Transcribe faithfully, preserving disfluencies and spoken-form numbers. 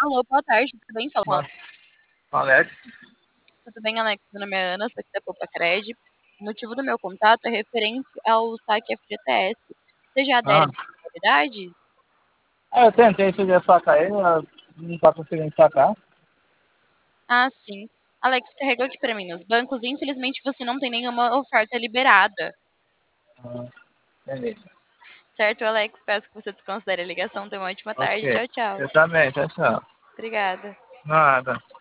Alô, boa tarde, tudo bem, Salomão? Alex? Tudo bem, Alex? Meu nome é Ana, sou aqui da Poupa-Cred. O motivo do meu contato é referente ao saque F G T S. Você já adere Ah, a essa modalidade? é, eu tentei fazer sacar ele, mas não tá conseguindo sacar. Ah, sim. Alex, carregou aqui para mim nos bancos e infelizmente você não tem nenhuma oferta liberada. Ah, beleza. Certo, Alex? Peço que você desconsidere a ligação. Tenha uma ótima Ok. tarde. Tchau, tchau. Eu também, tchau, tchau. Obrigada. Nada.